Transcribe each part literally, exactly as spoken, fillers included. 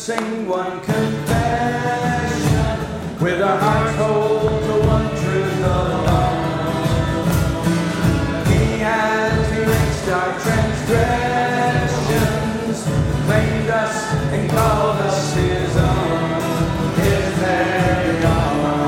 sing one confession with our hearts hold to one truth alone. He has erased our transgressions, claimed us and called us his own, his very own.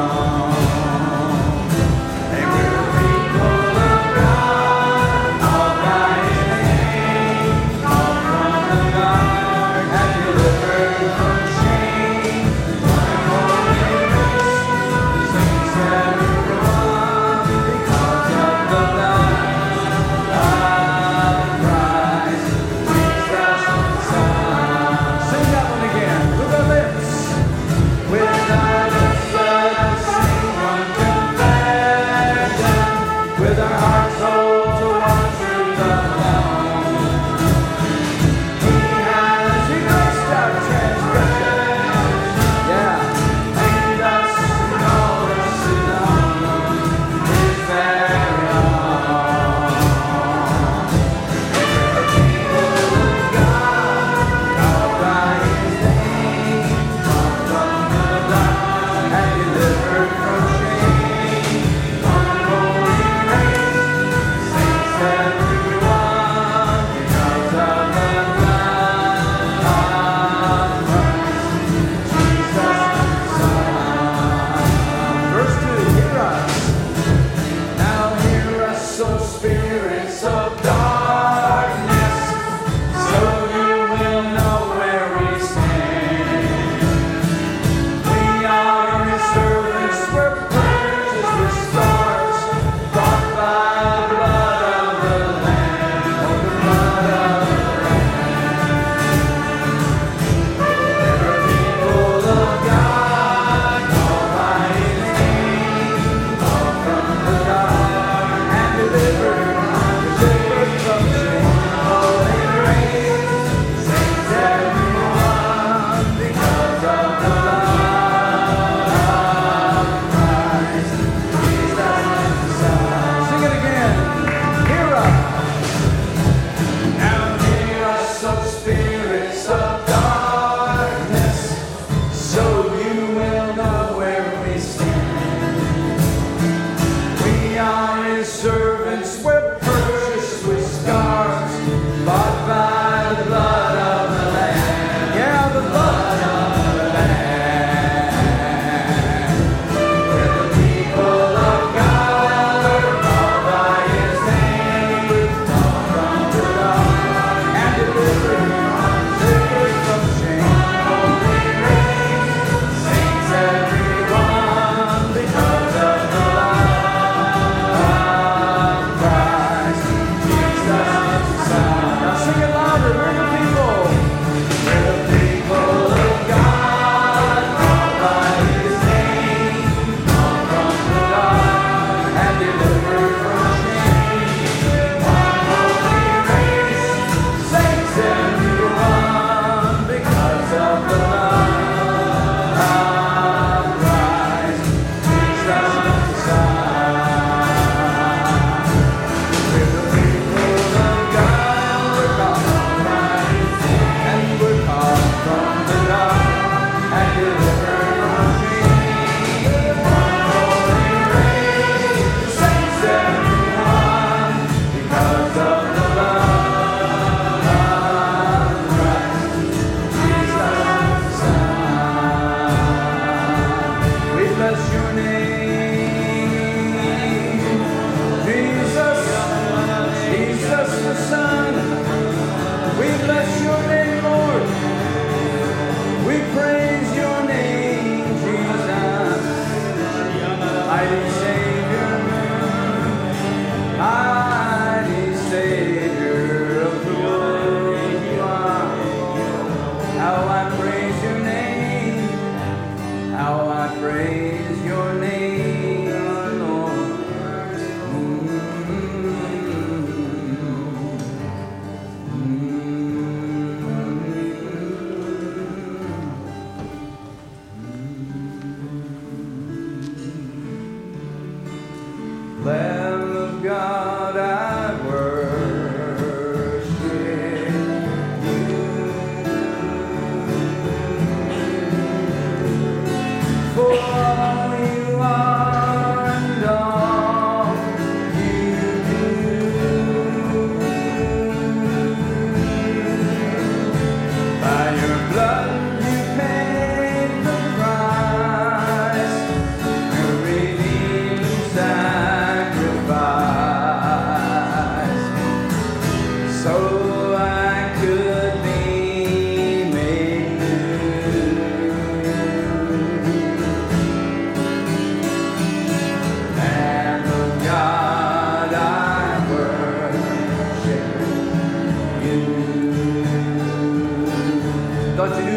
And we're people of God, all by his name, all from the dark, and delivered from shame. One holy race, saints everyone, because of the blood of Christ, Jesus the Son. Sing that one again with our lips. With our lips let us sing one confession, with our hearts hold to one truth alone. He has erased our transgressions, yeah, made us and called us his own, his very own. We're people of God, called by his name, come from the dark and delivered from shame. One holy race, saints everyone, because of the blood of Christ, Jesus the Son. Verse two, hear us. Now hear us, O spirits of darkness, so you will know where we stand. We are his servants, we're purchased with stars, bought by the blood of the Lamb, oh, the blood of the We're people of God, called by his name, called from the dark, and delivered, delivered from shame. Holy race, saints everyone, because of the blood of Christ, Jesus the Son. Sing it again. Hear us. Now hear us, O spirits of darkness, so you will know where we stand. We are his servants, we're purchased with scars, bought by the blood of the Lamb. Yeah, the blood of the Lamb. We're the people of God, we're called by his name, come from the dark and delivered, delivered from shame. Holy race, saints everyone, because of the blood of Christ,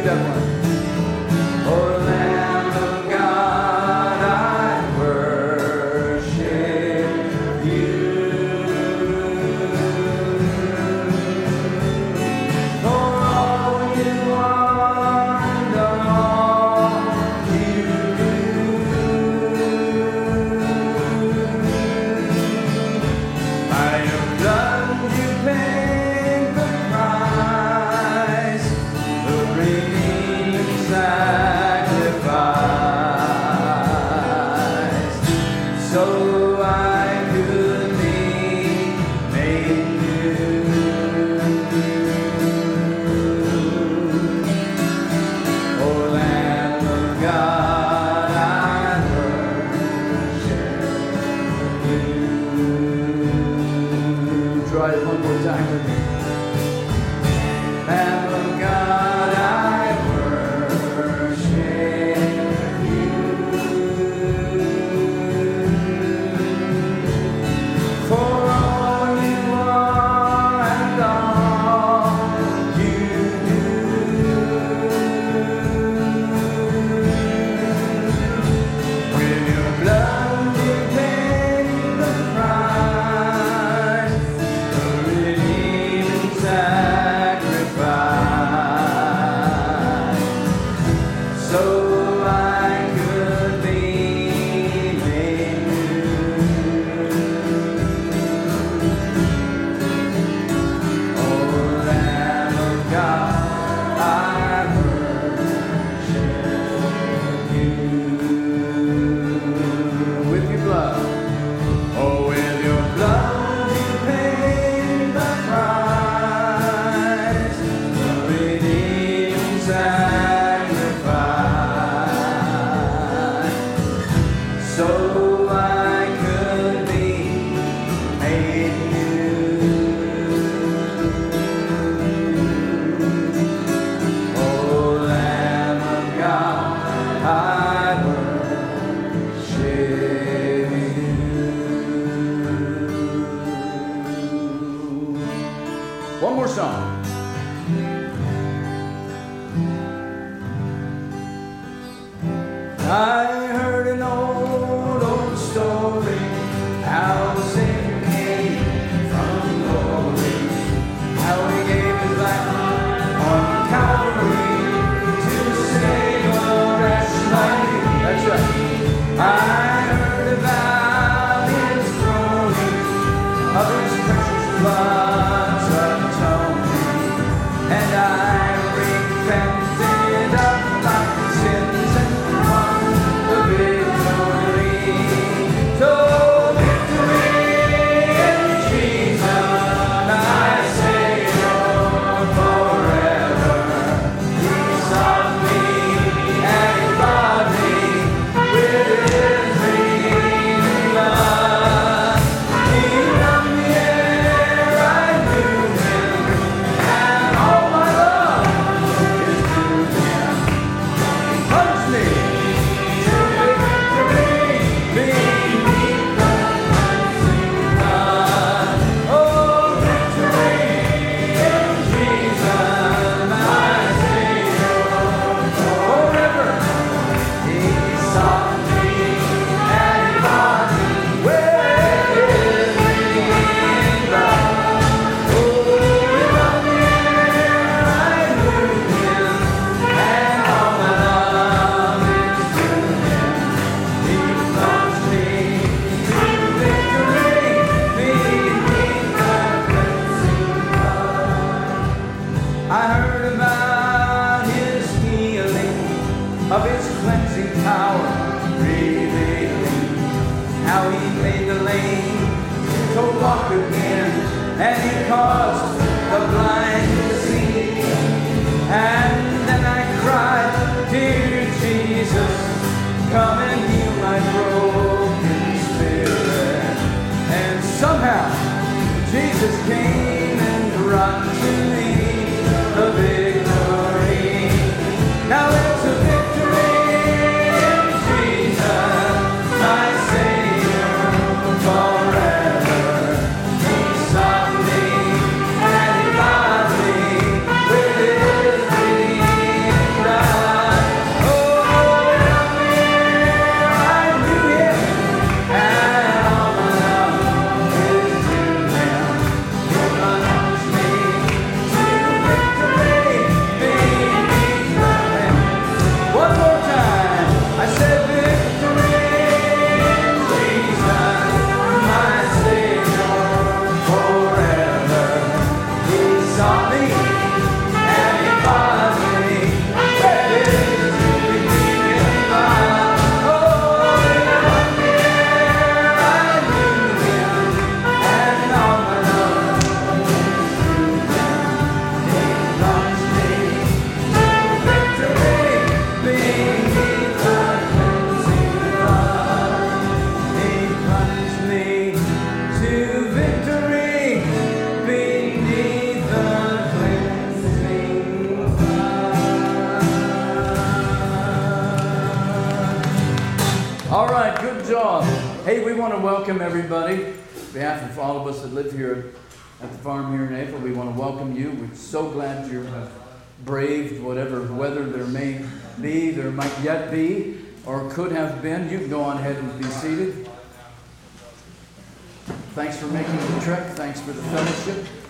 that one. Oh, Lamb of God, I worship you. For all you are and all you do. By your blood you paid the price, the redeeming sacrifice, so I could be made new. Oh, Lamb of God, I worship you. Try it one more time with me. Lamb of God, I worship you. For all you are and all you do. With your blood you paid the price, the redeeming sacrifice, so I could be made new. Oh, Lamb of God, I worship you. With your blood, oh, with your blood you paid the price, the redeeming sacrifice, so I could be made new. Oh, Lamb of God, I worship you. One more song. I heard an old, old story, how Savior came from glory, how he gave his life on Calvary to save a wretch like you. That's right. I heard about his groaning, of his precious blood's atoning, and I repented of my sins and won the victory. So victory in Jesus, my Savior forever. He sought me and he bought me with his redeeming blood. He loved me ere I knew him, and all my love is to him. He punished me to victory, beneath the cleansing blood. Oh, victory in Jesus, my Savior forever. He sought me and he bought me with his redeeming blood. Oh, he loved me ere I knew him, and all my love is to him. He plunged me to victory beneath the cleansing blood. I heard about his healing, of his cleansing power revealing, how he made the lame to walk again, and he caused the blind to see. And then I cried, dear Jesus, come and heal my broken spirit. And somehow Jesus came and brought to me the victory. Now it's a victory in Jesus, my Savior forever. He sought me and he bought me want to welcome everybody. On behalf of all of us that live here at the farm here in April, we want to welcome you. We're so glad you have braved whatever weather there may be, there might yet be, or could have been. You can go on ahead and be seated. Thanks for making the trek. Thanks for the fellowship.